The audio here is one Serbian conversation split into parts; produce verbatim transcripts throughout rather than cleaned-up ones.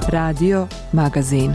Radio Magazin.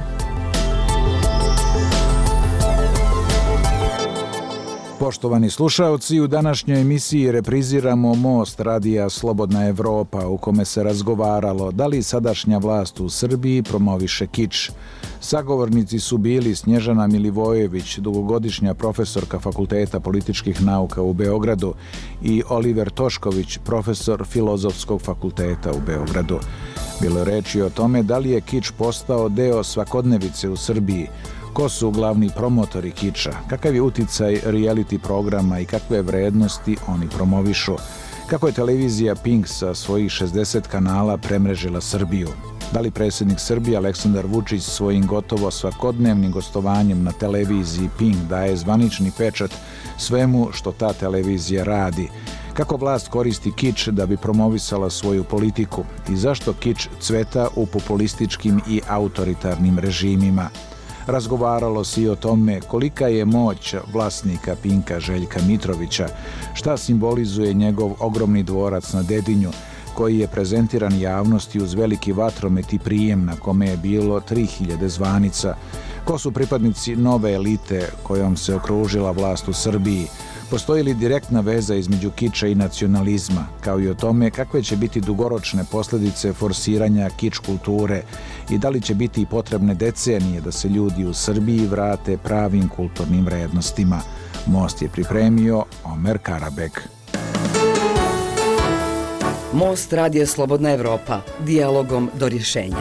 Poštovani slušaoci, u današnjoj emisiji repriziramo Most radija Slobodna Evropa, u kome se razgovaralo da li sadašnja vlast u Srbiji promoviše kič. Sagovornici su bili Snježana Milivojević, dugogodišnja profesorka Fakulteta političkih nauka u Beogradu, i Oliver Tošković, profesor Filozofskog fakulteta u Beogradu. Bilo je reči o tome da li je kič postao deo svakodnevice u Srbiji, ko su glavni promotori kiča, kakav je uticaj reality programa i kakve vrednosti oni promovišu, kako je televizija Pink sa svojih šezdeset kanala premrežila Srbiju, da li predsjednik Srbije Aleksandar Vučić svojim gotovo svakodnevnim gostovanjem na televiziji Pink daje zvanični pečat svemu što ta televizija radi, kako vlast koristi kič da bi promovisala svoju politiku i zašto kič cveta u populističkim i autoritarnim režimima. Razgovaralo se i o tome kolika je moć vlasnika Pinka Željka Mitrovića, šta simbolizuje njegov ogromni dvorac na Dedinju, koji je prezentiran javnosti uz veliki vatromet i prijem na kome je bilo tri hiljade zvanica, ko su pripadnici nove elite kojom se okružila vlast u Srbiji, postoji li direktna veza između kiča i nacionalizma, kao i o tome kakve će biti dugoročne posljedice forsiranja kič kulture i da li će biti potrebne decenije da se ljudi u Srbiji vrate pravim kulturnim vrednostima. Most je pripremio Omer Karabek. Most radija Slobodna Evropa, dijalogom do rješenja.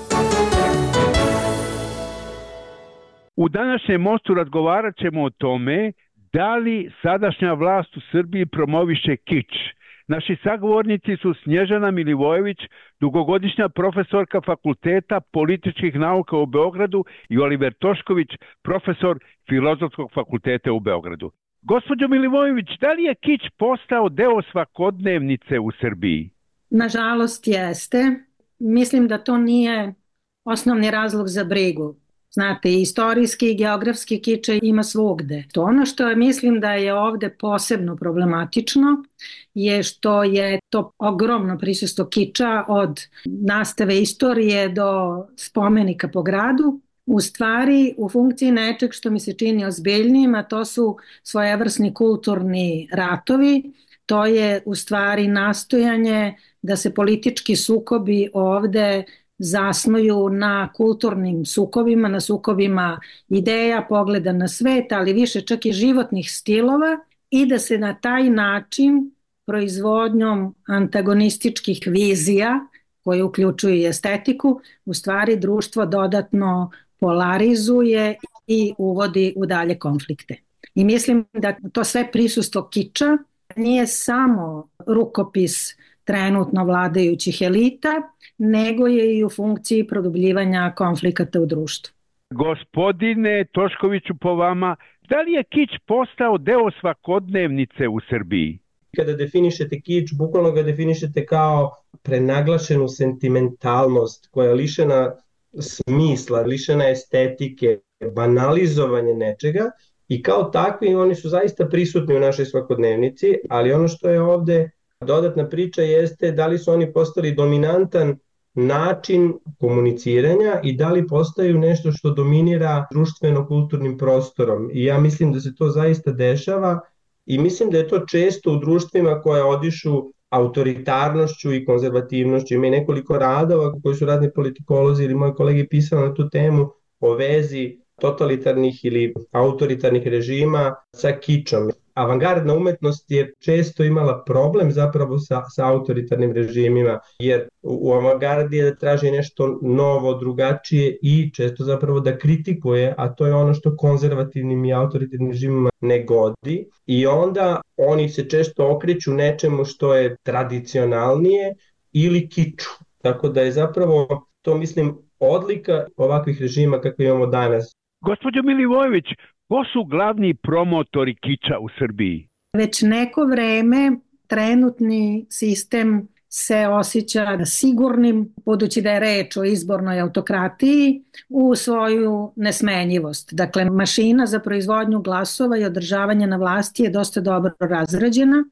U današnjem Mostu razgovarat ćemo o tome da li sadašnja vlast u Srbiji promoviše kič. Naši sagovornici su Snježana Milivojević, dugogodišnja profesorka Fakulteta političkih nauka u Beogradu, i Oliver Tošković, profesor Filozofskog fakulteta u Beogradu. Gospođo Milivojević, da li je kič postao deo svakodnevnice u Srbiji? Nažalost jeste. Mislim da to nije osnovni razlog za brigu. Znate, istorijski i geografski kič ima svugde. To ono što mislim da je ovde posebno problematično je što je to ogromno prisustvo kiča od nastave istorije do spomenika po gradu, u stvari u funkciji nečeg što mi se čini ozbiljnijim, a to su svojevrsni kulturni ratovi. To je u stvari nastojanje da se politički sukobi ovde zasnuju na kulturnim sukobima, na sukobima ideja, pogleda na svet, ali više čak i životnih stilova, i da se na taj način proizvodnjom antagonističkih vizija, koje uključuju i estetiku, u stvari društvo dodatno polarizuje i uvodi u dalje konflikte. I mislim da to sve prisustvo kiča nije samo rukopis trenutno vladajućih elita, nego je i u funkciji produbljivanja konflikata u društvu. Gospodine Toškoviću, po vama, da li je kič postao deo svakodnevnice u Srbiji? Kada definišete kič, bukvalno ga definišete kao prenaglašenu sentimentalnost koja je lišena smisla, lišena estetike, banalizovanje nečega, i kao takvi oni su zaista prisutni u našoj svakodnevnici, ali ono što je ovde dodatna priča jeste da li su oni postali dominantan način komuniciranja i da li postaju nešto što dominira društveno-kulturnim prostorom. I ja mislim da se to zaista dešava i mislim da je to često u društvima koje odišu autoritarnošću i konzervativnošću. Ima i nekoliko radova koji su razni politikolozi ili moji kolege pisali na tu temu o vezi totalitarnih ili autoritarnih režima sa kičom. Avangardna umetnost je često imala problem zapravo sa, sa autoritarnim režimima, jer u avangardi je da traži nešto novo, drugačije i često zapravo da kritikuje, a to je ono što konzervativnim i autoritarnim režimima ne godi, i onda oni se često okreću nečemu što je tradicionalnije ili kiču. Tako da je zapravo to, mislim, odlika ovakvih režima kakve imamo danas. Gospođo Milivojević, ko su glavni promotori kiča u Srbiji? Već neko vreme trenutni sistem se osjeća sigurnim, budući da je reč o izbornoj autokratiji, u svoju nesmenjivost. Dakle, mašina za proizvodnju glasova i održavanje na vlasti je dosta dobro razrađena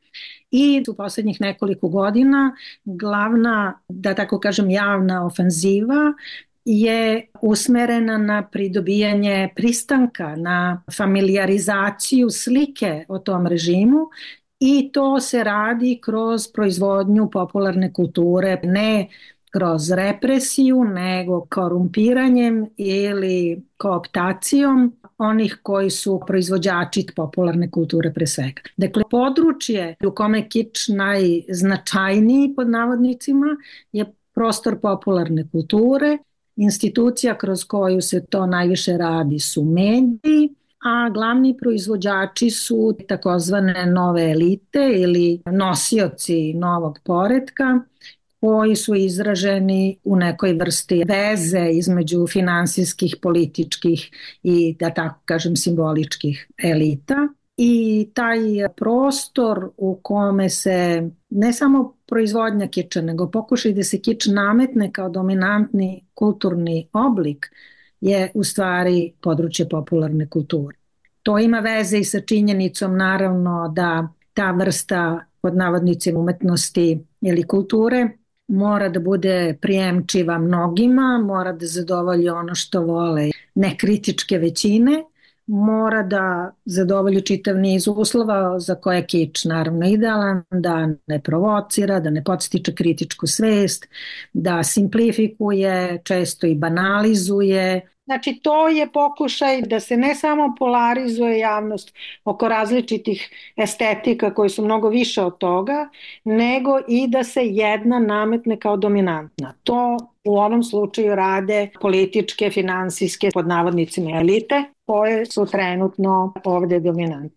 i u posljednjih nekoliko godina glavna, da tako kažem, javna ofenziva je usmerena na pridobijanje pristanka, na familijarizaciju slike o tom režimu i to se radi kroz proizvodnju popularne kulture, ne kroz represiju, nego korumpiranjem ili kooptacijom onih koji su proizvođači popularne kulture pre svega. Dakle, područje u kome je kič najznačajniji pod navodnicima je prostor popularne kulture. Institucija kroz koju se to najviše radi su mediji, a glavni proizvođači su takozvane nove elite ili nosioci novog poretka koji su izraženi u nekoj vrsti veze između finansijskih, političkih i, da tako kažem, simboličkih elita. I taj prostor u kome se ne samo proizvodnja kiča, nego pokušaj da se kič nametne kao dominantni kulturni oblik je u stvari područje popularne kulture. To ima veze i sa činjenicom naravno da ta vrsta pod navodnicima umetnosti ili kulture mora da bude prijemčiva mnogima, mora da zadovolji ono što vole nekritičke većine, mora da zadovolji čitav niz uslova za koje je kič naravno idealan, da ne provocira, da ne podstiče kritičku svest, da simplifikuje, često i banalizuje. Znači, to je pokušaj da se ne samo polarizuje javnost oko različitih estetika koji su mnogo više od toga, nego i da se jedna nametne kao dominantna. To u ovom slučaju rade političke, finansijske, pod navodnicima elite, koje su trenutno ovde dominantne.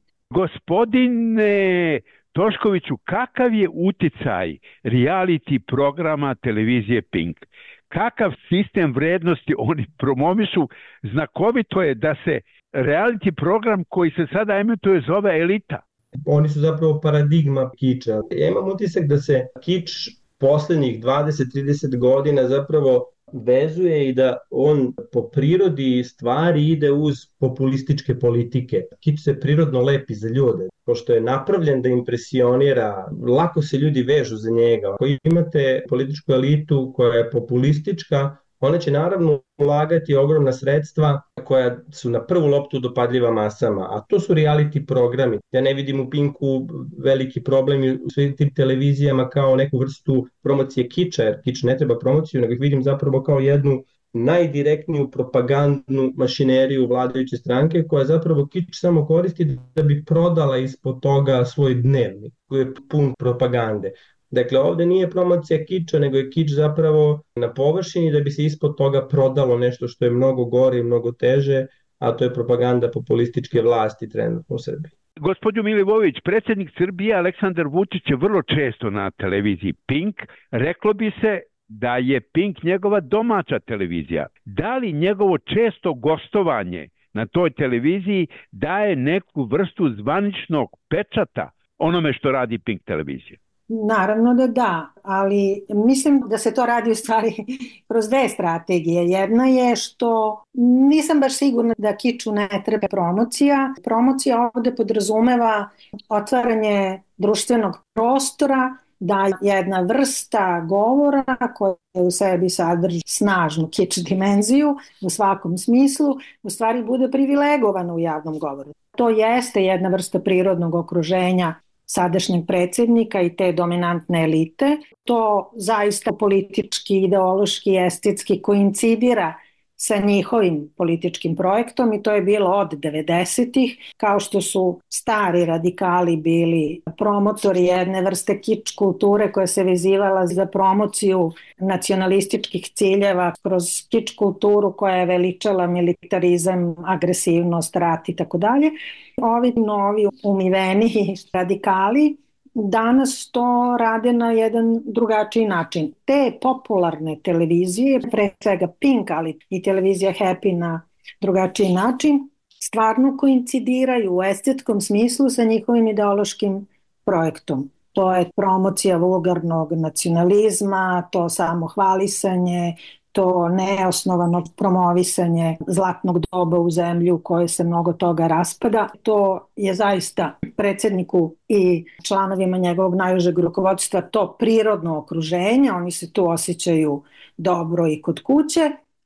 Gospodine Toškoviću, kakav je uticaj reality programa televizije Pink? Kakav sistem vrednosti oni promovišu? Znakovito je da se reality program koji se sada emituje zove Elita. Oni su zapravo paradigma kiča. Ja imam utisak da se kič poslednjih dvadeset do trideset godina zapravo vezuje i da on po prirodi stvari ide uz populističke politike. Kič se prirodno lepi za ljude, pošto je napravljen da impresionira, lako se ljudi vežu za njega. Ako imate političku elitu koja je populistička, ona će naravno ulagati ogromna sredstva koja su na prvu loptu dopadljiva masama, a to su reality programi. Ja ne vidim u Pinku veliki problem u svim tim televizijama kao neku vrstu promocije kiča, jer kič ne treba promociju, nego ih vidim zapravo kao jednu najdirektniju propagandnu mašineriju vladajuće stranke koja zapravo kič samo koristi da bi prodala ispod toga svoj dnevnik koji je pun propagande. Dakle, ovde nije promocija kiča, nego je kič zapravo na površini da bi se ispod toga prodalo nešto što je mnogo gore i mnogo teže, a to je propaganda populističke vlasti trenutno u Srbiji. Gospodin Milivojević, predsjednik Srbije Aleksandar Vučić je vrlo često na televiziji Pink. Reklo bi se da je Pink njegova domaća televizija. Da li njegovo često gostovanje na toj televiziji daje neku vrstu zvaničnog pečata onome što radi Pink televizija? Naravno da da, ali mislim da se to radi u stvari kroz dve strategije. Jedna je što nisam baš sigurna da kiču ne treba promocija. Promocija ovde podrazumeva otvaranje društvenog prostora, da jedna vrsta govora koja u sebi sadrži snažnu kič dimenziju u svakom smislu, u stvari bude privilegovana u javnom govoru. To jeste jedna vrsta prirodnog okruženja sadašnjeg predsjednika i te dominantne elite. To zaista politički, ideološki, estetski koincidira sa njihovim političkim projektom i to je bilo od devedesetih, kao što su stari radikali bili promotori jedne vrste kič kulture koja se vezivala za promociju nacionalističkih ciljeva kroz kič kulturu koja je veličala militarizam, agresivnost, rat i tako dalje. Ovi novi umiveni radikali danas to rade na jedan drugačiji način. Te popularne televizije, pre svega Pink, ali i televizija Happy na drugačiji način, stvarno koincidiraju u estetskom smislu sa njihovim ideološkim projektom. To je promocija vulgarnog nacionalizma, to samohvalisanje, to neosnovano promovisanje zlatnog doba u zemlji u kojoj se mnogo toga raspada. To je zaista predsjedniku i članovima njegovog najužeg rukovodstva to prirodno okruženje, oni se tu osjećaju dobro i kod kuće,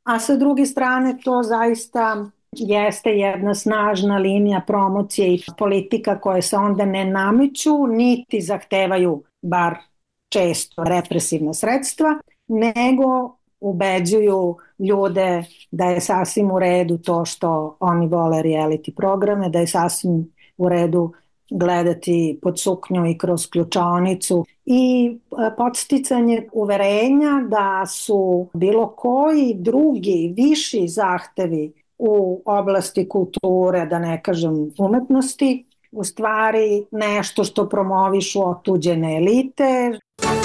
a sa druge strane to zaista jeste jedna snažna linija promocije i politika koje se onda ne nameću niti zahtevaju bar često represivna sredstva, nego ubeđuju ljude da je sasvim u redu to što oni vole reality programe, da je sasvim u redu gledati pod suknju i kroz ključaonicu i podsticanje uverenja da su bilo koji drugi viši zahtevi u oblasti kulture, da ne kažem umetnosti, u stvari nešto što promovišu otuđene elite.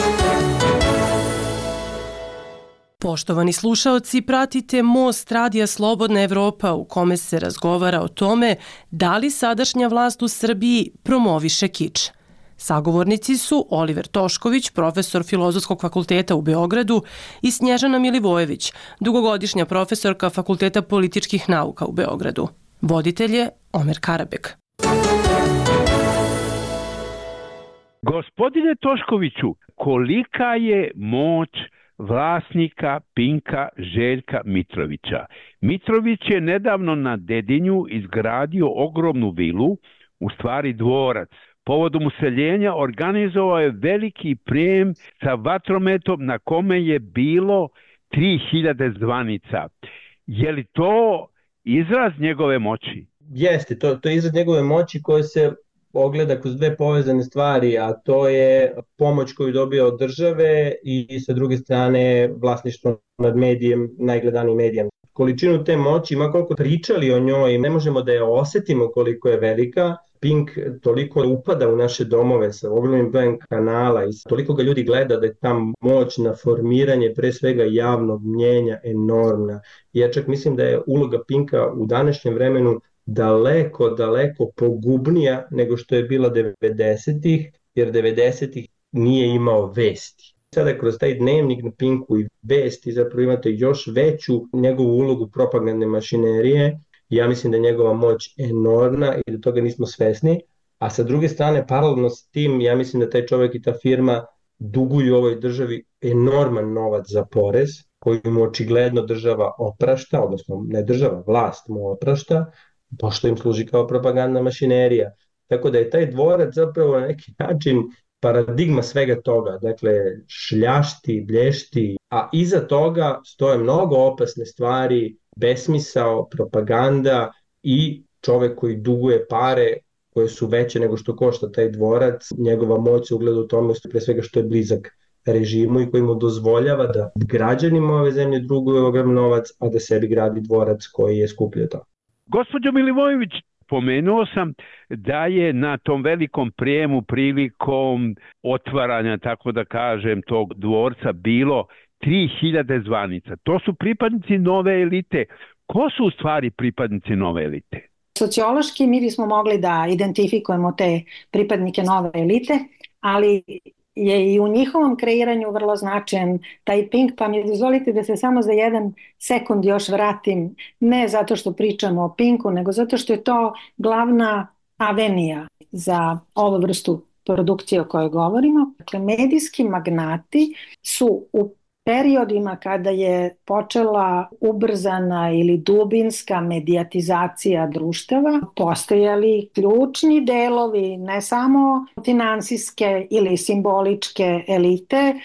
Poštovani slušaoci, pratite Most Radija Slobodna Evropa u kome se razgovara o tome da li sadašnja vlast u Srbiji promoviše kič. Sagovornici su Oliver Tošković, profesor Filozofskog fakulteta u Beogradu, i Snježana Milivojević, dugogodišnja profesorka Fakulteta političkih nauka u Beogradu. Voditelj je Omer Karabek. Gospodine Toškoviću, kolika je moć vlasnika Pinka Željka Mitrovića? Mitrović je nedavno na Dedinju izgradio ogromnu vilu, u stvari dvorac. Povodom useljenja organizovao je veliki prijem sa vatrometom na kome je bilo tri hiljade zvanica. Je li to izraz njegove moći? Jeste, to, to je izraz njegove moći koji se ogleda kroz dve povezane stvari, a to je pomoć koju dobija od države i sa druge strane vlasništvo nad medijem, najgledanijim medijem. Količinu te moći, ma koliko pričali o njoj, ne možemo da je osetimo koliko je velika. Pink toliko upada u naše domove sa ogromnim brojem kanala i toliko ga ljudi gleda da je ta moć na formiranje pre svega javnog mnjenja enormna. Ja čak mislim da je uloga Pinka u današnjem vremenu daleko, daleko pogubnija nego što je bila devedesetih, jer devedesetih nije imao vesti. Sada kroz taj dnevnik na Pinku i vesti zapravo imate još veću njegovu ulogu propagandne mašinerije. Ja mislim da je njegova moć enormna i da toga nismo svesni, a sa druge strane, paralelno s tim, ja mislim da taj čovjek i ta firma duguju ovoj državi enorman novac za porez, koji mu očigledno država oprašta, odnosno ne država, vlast mu oprašta, pošto im služi kao propagandna mašinerija. Tako da je taj dvorac zapravo na neki način paradigma svega toga, dakle šljašti, blješti, a iza toga stoje mnogo opasne stvari, besmisao, propaganda i čovek koji duguje pare koje su veće nego što košta taj dvorac. Njegova moć se ugleda u tome pre svega što je blizak režimu i koji mu dozvoljava da građanima ove zemlje druguje ogrom novac, a da sebi gradi dvorac koji je skuplji od toga. Gospođo Milivojević, pomenuo sam da je na tom velikom prijemu prilikom otvaranja, tako da kažem, tog dvorca bilo tri hiljade zvanica. To su pripadnici nove elite. Ko su u stvari pripadnici nove elite? Sociološki mi bismo mogli da identifikujemo te pripadnike nove elite, ali je i u njihovom kreiranju vrlo značajan taj Pink, pa mi dozvolite da se samo za jedan sekund još vratim, ne zato što pričamo o Pinku, nego zato što je to glavna avenija za ovu vrstu produkcije o kojoj govorimo. Dakle, medijski magnati su u periodima kada je počela ubrzana ili dubinska medijatizacija društava, postojali ključni delovi ne samo finansijske ili simboličke elite,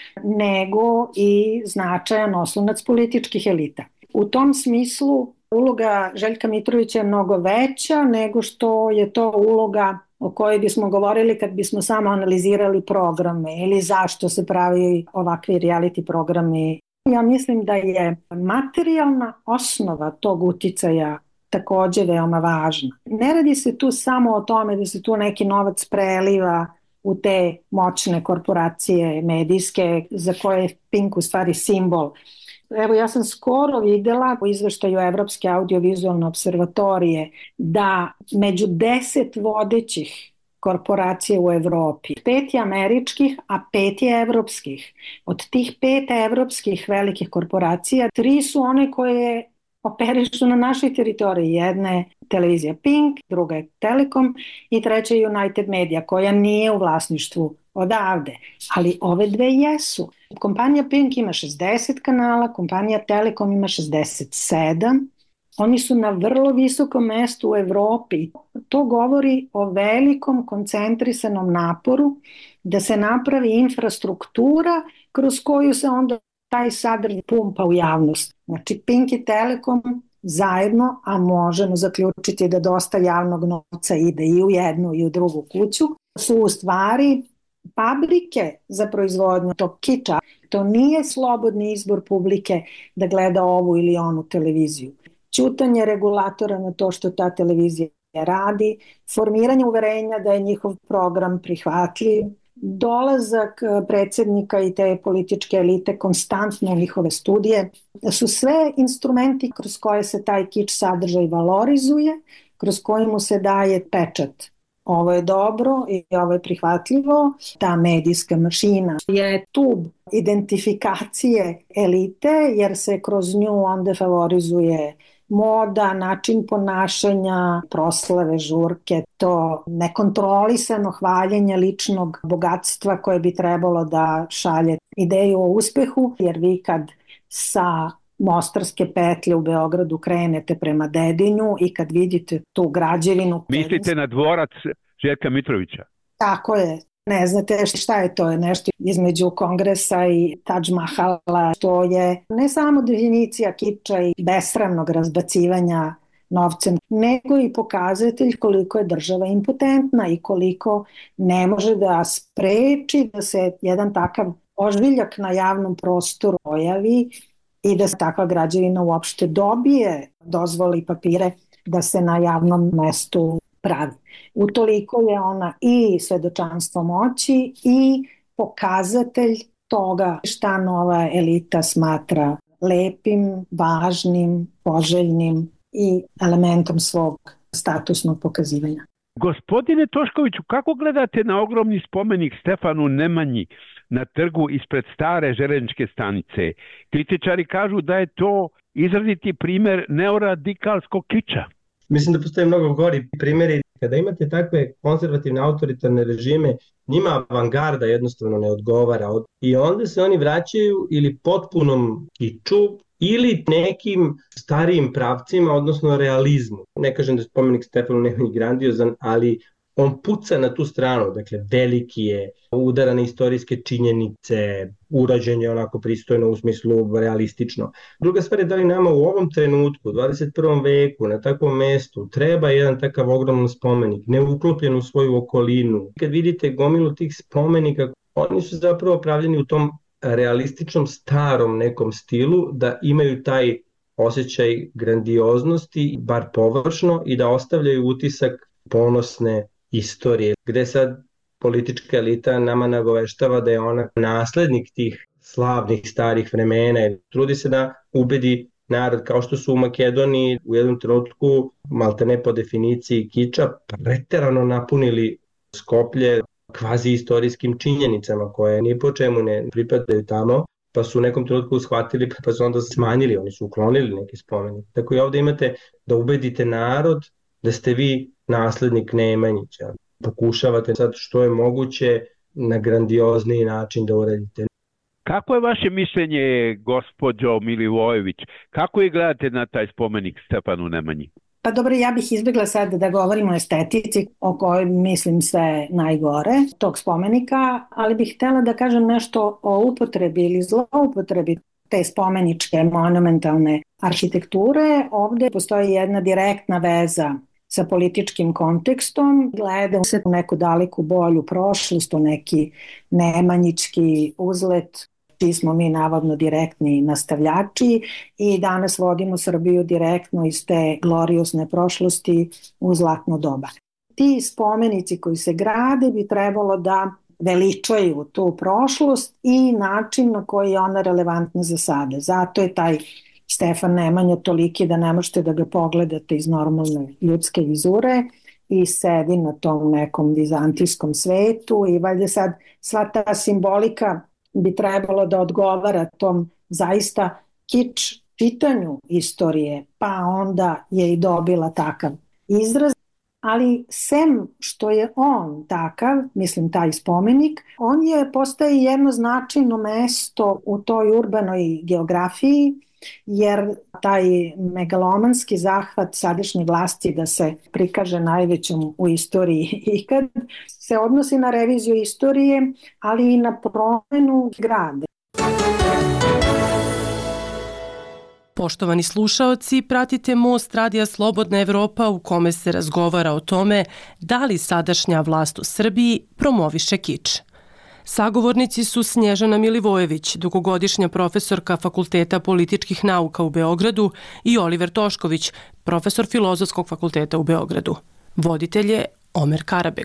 nego i značajan oslonac političkih elita. U tom smislu uloga Željka Mitrovića je mnogo veća nego što je to uloga o kojoj bismo govorili kad bismo samo analizirali programe ili zašto se pravi ovakvi reality programi. Ja mislim da je materijalna osnova tog uticaja takođe veoma važna. Ne radi se tu samo o tome da se tu neki novac preliva u te moćne korporacije medijske za koje je Pink u stvari simbol. Evo, ja sam skoro videla u izveštaju Evropske audiovizualne observatorije da među deset vodećih korporacija u Evropi, pet je američkih, a pet je evropskih. Od tih pet evropskih velikih korporacija, tri su one koje operišu na našoj teritoriji. Jedna je televizija Pink, druga je Telekom i treća je United Media, koja nije u vlasništvu odavde, ali ove dve jesu. Kompanija Pink ima šezdeset kanala, kompanija Telekom ima šezdeset sedam. Oni su na vrlo visokom mestu u Evropi. To govori o velikom koncentrisanom naporu da se napravi infrastruktura kroz koju se onda taj sadržaj pumpa u javnost. Znači Pink i Telekom zajedno, a možemo zaključiti da dosta javnog novca ide i u jednu i u drugu kuću, su u stvari fabrike za proizvodnju tog kiča. To nije slobodni izbor publike da gleda ovu ili onu televiziju. Ćutanje regulatora na to što ta televizija radi, formiranje uverenja da je njihov program prihvatljiv, dolazak predsjednika i te političke elite konstantno u njihove studije, da su sve instrumenti kroz koje se taj kič sadržaj valorizuje, kroz koji mu se daje pečat. Ovo je dobro i ovo je prihvatljivo. Ta medijska mašina je tub identifikacije elite, jer se kroz nju onda favorizuje moda, način ponašanja, proslave, žurke, to nekontrolisano hvaljenje ličnog bogatstva koje bi trebalo da šalje ideju o uspehu, jer vi kad sa Mostarske petlje u Beogradu krenete prema Dedinju i kad vidite tu građevinu... Mislite na dvorac Željka Mitrovića? Tako je. Ne znate šta je to, je nešto između Kongresa i Taj Mahala, to je ne samo definicija kiča i besramnog razbacivanja novcem, nego i pokazatelj koliko je država impotentna i koliko ne može da spreči da se jedan takav ožbiljak na javnom prostoru pojavi i da se takva građevina uopšte dobije dozvoli papire da se na javnom mestu pravi. Utoliko je ona i svedočanstvo moći i pokazatelj toga šta nova elita smatra lepim, važnim, poželjnim i elementom svog statusnog pokazivanja. Gospodine Toškoviću, kako gledate na ogromni spomenik Stefanu Nemanji na trgu ispred stare železničke stanice? Kritičari kažu da je to izraziti primer neoradikalskog kiča. Mislim da postoje mnogo gori primjeri. Kada imate takve konzervativne autoritarne režime, njima avangarda jednostavno ne odgovara. I onda se oni vraćaju ili potpunom kiču ili nekim starijim pravcima, odnosno realizmu. Ne kažem da je spomenik Stefanu Nemanji grandiozan, ali on puca na tu stranu, dakle veliki je, udara na istorijske činjenice, urađen je onako pristojno u smislu realistično. Druga stvar je da li nama u ovom trenutku, u dvadeset prvom veku, na takvom mestu, treba jedan takav ogroman spomenik, neuklopljen u svoju okolinu. Kad vidite gomilu tih spomenika, oni su zapravo pravljeni u tom realističnom starom nekom stilu, da imaju taj osjećaj grandioznosti, bar površno, i da ostavljaju utisak ponosne istorije, gde sad politička elita nama nagoveštava da je ona naslednik tih slavnih starih vremena i trudi se da ubedi narod, kao što su u Makedoniji u jednom trenutku, maltene po definiciji kiča, preterano napunili Skoplje kvazi istorijskim činjenicama koje ni po čemu ne pripadaju tamo, pa su u nekom trenutku shvatili, pa su onda smanjili, oni su uklonili neki spomenik. Tako i ovde imate da ubedite narod da ste vi naslednik Nemanjića. Pokušavate sad što je moguće na grandiozniji način da uradite. Kako je vaše mišljenje, gospođo Milivojević? Kako je gledate na taj spomenik Stefanu Nemanji? Pa dobro, ja bih izbjegla sad da govorimo o estetici o kojoj mislim sve najgore tog spomenika, ali bih htjela da kažem nešto o upotrebi ili zloupotrebi te spomeničke monumentalne arhitekture. Ovdje postoji jedna direktna veza sa političkim kontekstom, gleda se u neku daleku bolju prošlost, u neki nemanjički uzlet, čiji smo mi navodno direktni nastavljači i danas vodimo Srbiju direktno iz te gloriozne prošlosti u zlatno doba. Ti spomenici koji se grade bi trebalo da veličaju tu prošlost i način na koji je ona relevantna za sada. Zato je taj Stefan Nemanja toliki da ne možete da ga pogledate iz normalne ljudske vizure i sedi na tom nekom vizantijskom svetu i valjda sad sva ta simbolika bi trebalo da odgovara tom zaista kič čitanju istorije, pa onda je i dobila takav izraz. ali sem što je on takav, mislim taj spomenik, on je postaje jedno značajno mesto u toj urbanoj geografiji, jer taj megalomanski zahvat sadašnje vlasti da se prikaže najvećom u istoriji ikad se odnosi na reviziju istorije, ali i na promenu grada. Poštovani slušaoci, pratite Most Radija Slobodna Evropa u kome se razgovara o tome da li sadašnja vlast u Srbiji promoviše kič. Sagovornici su Snježana Milivojević, dugogodišnja profesorka Fakulteta političkih nauka u Beogradu, i Oliver Tošković, profesor Filozofskog fakulteta u Beogradu. Voditelj je Omer Karabeg.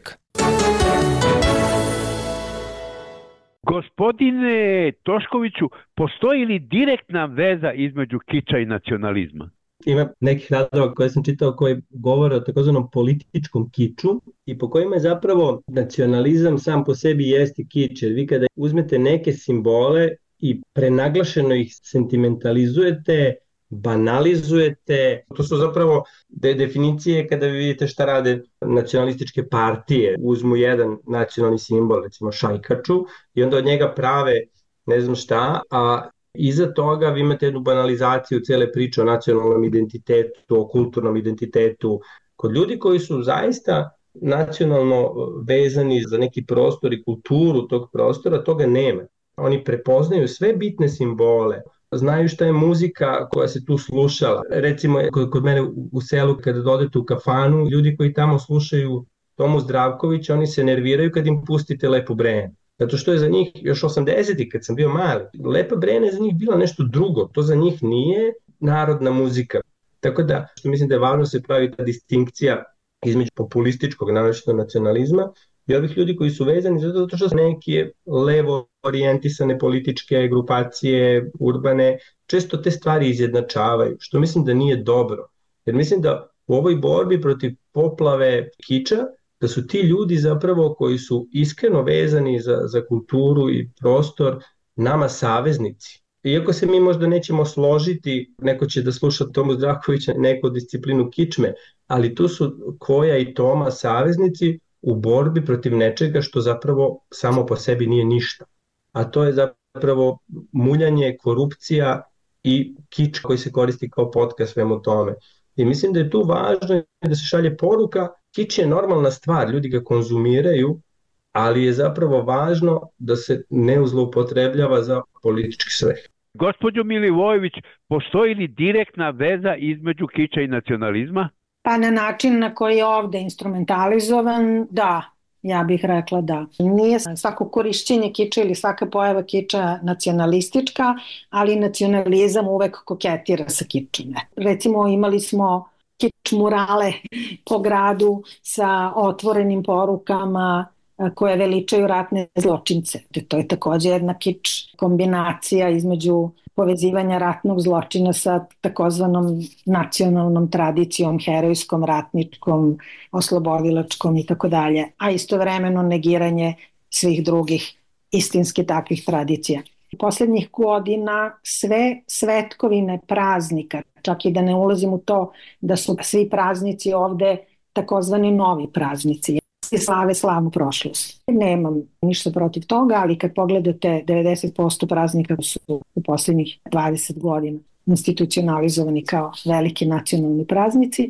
Gospodine Toškoviću, postoji li direktna veza između kiča i nacionalizma? Ima nekih radova koje sam čitao koji govore o takozvanom političkom kiču i po kojima je zapravo nacionalizam sam po sebi jeste kič, jer vi kada uzmete neke simbole i prenaglašeno ih sentimentalizujete, banalizujete, to su zapravo de definicije kada vi vidite šta rade nacionalističke partije, uzmu jedan nacionalni simbol, recimo šajkaču, i onda od njega prave ne znam šta, a iza toga vi imate jednu banalizaciju cele priče o nacionalnom identitetu, o kulturnom identitetu. Kod ljudi koji su zaista nacionalno vezani za neki prostor i kulturu tog prostora, toga nema. Oni prepoznaju sve bitne simbole, znaju šta je muzika koja se tu slušala. Recimo, kod mene u selu, kada dodete u kafanu, ljudi koji tamo slušaju Tomu Zdravkovića, oni se nerviraju kad im pustite Lepo Brene. Zato što je za njih, još osamdesetih kad sam bio mali, Lepa Brena je za njih bila nešto drugo, to za njih nije narodna muzika. Tako da, što mislim da je važno se pravi ta distinkcija između populističkog, naročito nacionalizma, i ovih ljudi koji su vezani zato što su neke levo orijentisane političke grupacije, urbane, često te stvari izjednačavaju, što mislim da nije dobro. Jer mislim da u ovoj borbi protiv poplave kiča, da su ti ljudi zapravo koji su iskreno vezani za, za kulturu i prostor nama saveznici. Iako se mi možda nećemo složiti, neko će da sluša Tomu Zdravkovića, neko disciplinu kičme, ali tu su Koja i Toma saveznici u borbi protiv nečega što zapravo samo po sebi nije ništa. A to je zapravo muljanje, korupcija i kič koji se koristi kao potka svemu tome. I mislim da je tu važno da se šalje poruka, kič je normalna stvar, ljudi ga konzumiraju, ali je zapravo važno da se ne zloupotrebljava za politički svrhe. Gospođo Milivojević, postoji li direktna veza između kiča i nacionalizma? Pa na način na koji je ovde instrumentalizovan, da, ja bih rekla da. Nije svako korišćenje kiča ili svaka pojava kiča nacionalistička, ali nacionalizam uvek koketira sa kičom. Recimo imali smo kič murale po gradu sa otvorenim porukama koje veličaju ratne zločince. To je takođe jedna kič kombinacija između povezivanja ratnog zločina sa takozvanom nacionalnom tradicijom, herojskom, ratničkom, oslobodilačkom i tako dalje, a istovremeno negiranje svih drugih istinski takvih tradicija. Poslednjih godina sve svetkovine praznika, čak i da ne ulazim u to da su svi praznici ovde takozvani novi praznici, i slave slavnu prošlost. Nemam ništa protiv toga, ali kad pogledate devedeset posto praznika su u poslednjih dvadeset godina institucionalizovani kao veliki nacionalni praznici,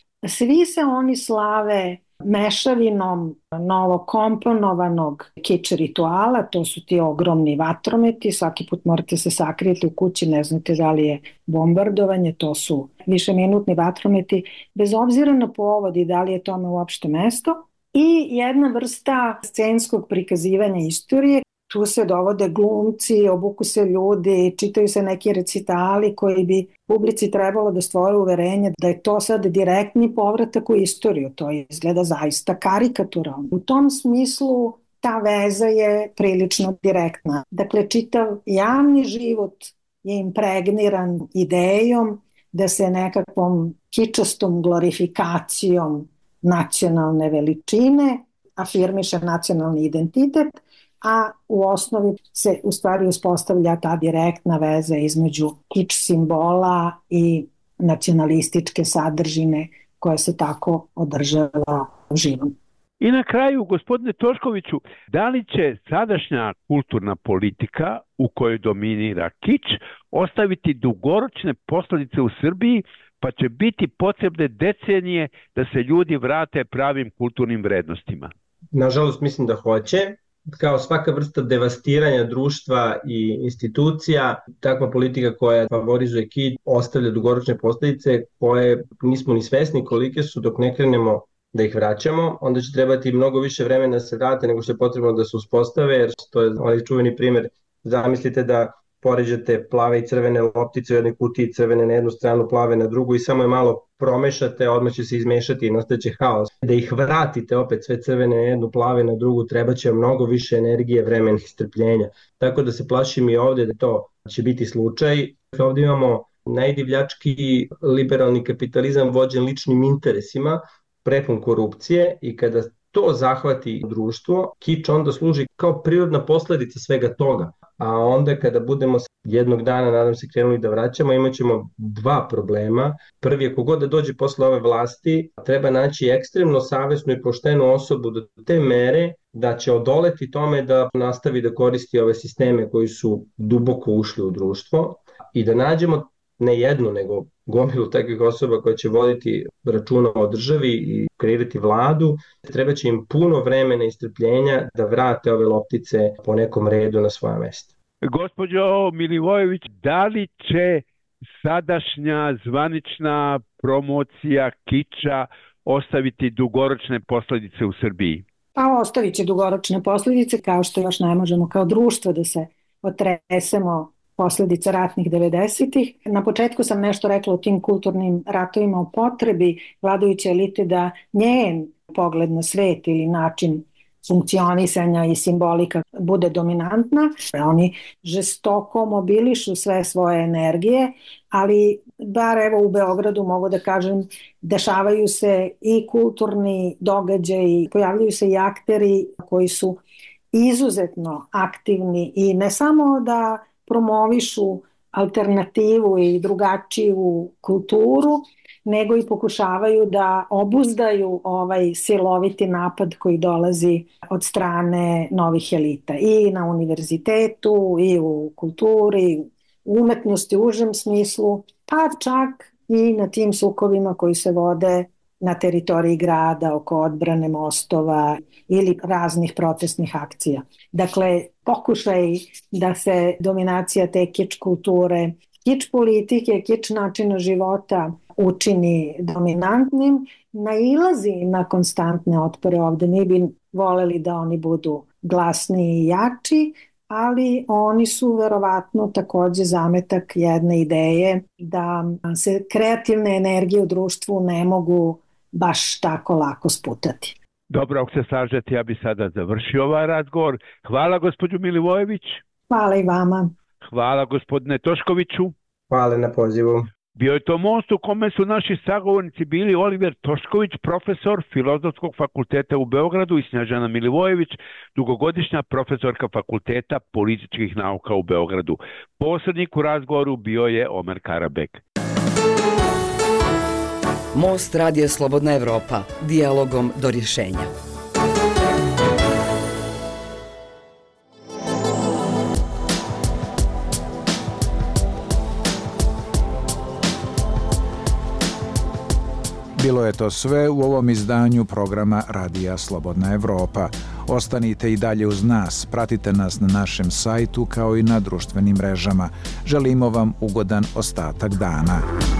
svi se oni slave mešavinom novokomponovanog kič rituala, to su ti ogromni vatrometi, svaki put morate se sakrijeti u kući, ne znate da li je bombardovanje, to su višeminutni vatrometi, bez obzira na povod i da li je tome uopšte mesto. I jedna vrsta scenskog prikazivanja istorije. Tu se dovode glumci, obuku se ljudi, čitaju se neki recitali koji bi publici trebalo da stvore uverenje da je to sad direktni povratak u istoriju. To izgleda zaista karikaturalno. U tom smislu ta veza je prilično direktna. Dakle, čitav javni život je impregniran idejom da se nekakvom kičastom glorifikacijom nacionalne veličine afirmiše nacionalni identitet, a u osnovi se u stvari uspostavlja ta direktna veza između kič simbola i nacionalističke sadržine koja se tako održava živom. I na kraju, gospodine Toškoviću, da li će sadašnja kulturna politika u kojoj dominira kič ostaviti dugoročne posljedice u Srbiji, pa će biti potrebne decenije da se ljudi vrate pravim kulturnim vrednostima? Nažalost, mislim da hoće. Kao svaka vrsta devastiranja društva i institucija, takva politika koja favorizuje kič ostavlja dugoročne posljedice koje nismo ni svesni kolike su dok ne krenemo da ih vraćamo. Onda će trebati mnogo više vremena da se vrate nego što je potrebno da se uspostave, jer to je onaj čuveni primjer. Zamislite da poređate plave i crvene loptice u jednoj kutiji, crvene na jednu stranu, plave na drugu i samo je malo promešate, odmah će se izmešati i nastaće haos. Da ih vratite opet sve crvene na jednu, plave na drugu, treba će mnogo više energije, vremena i strpljenja. Tako da se plašim i ovdje da to će biti slučaj. Ovdje imamo najdivljački liberalni kapitalizam vođen ličnim interesima, prepun korupcije, i kada to zahvati društvo, kič onda služi kao prirodna posljedica svega toga. A onda kada budemo jednog dana, nadam se, krenuli da vraćamo, imat ćemo dva problema. Prvi je, kogod da dođe posle ove vlasti, treba naći ekstremno savesnu i poštenu osobu do te mere da će odoleti tome da nastavi da koristi ove sisteme koji su duboko ušli u društvo, i da nađemo ne jednu, nego gomilu takvih osoba koja će voditi računa o državi i kreirati vladu. Treba će im puno vremena i strpljenja da vrate ove loptice po nekom redu na svoja mesta. Gospođo Milivojević, da li će sadašnja zvanična promocija kiča ostaviti dugoročne posljedice u Srbiji? Pa ostavit će dugoročne posljedice, kao što još ne možemo kao društvo da se otresemo posljedica ratnih devedesetih. Na početku sam nešto rekla o tim kulturnim ratovima, o potrebi vladajuće elite da njen pogled na svet ili način funkcionisanja i simbolika bude dominantna. Oni žestoko mobilišu sve svoje energije, ali bar evo u Beogradu mogu da kažem, dešavaju se i kulturni događaji, pojavljaju se i akteri koji su izuzetno aktivni i ne samo da promovišu alternativu i drugačiju kulturu, nego i pokušavaju da obuzdaju ovaj siloviti napad koji dolazi od strane novih elita i na univerzitetu, i u kulturi, u umetnosti u užem smislu, pa čak i na tim sukobima koji se vode na teritoriji grada, oko odbrane mostova ili raznih protestnih akcija. Dakle, pokušaj da se dominacija te kič kulture, kič politike, kič načina života učini dominantnim, nailazi na konstantne otpore ovde. Mi bi voleli da oni budu glasniji i jači, ali oni su verovatno takođe zametak jedne ideje da se kreativne energije u društvu ne mogu baš tako lako sputati. Dobro, ako se slažete, ja bi sada završio ovaj razgovor. Hvala gospođu Milivojević. Hvala i vama. Hvala gospodine Toškoviću. Hvala na pozivu. Bio je to most u kome su naši sagovornici bili Oliver Tošković, profesor Filozofskog fakulteta u Beogradu, i Snježana Milivojević, dugogodišnja profesorka Fakulteta političkih nauka u Beogradu. Posrednik u razgovoru bio je Omer Karabek. Most Radija Slobodna Evropa, dijalogom do rješenja. Bilo je to sve u ovom izdanju programa Radija Slobodna Evropa. Ostanite i dalje uz nas, pratite nas na našem sajtu kao i na društvenim mrežama. Želimo vam ugodan ostatak dana.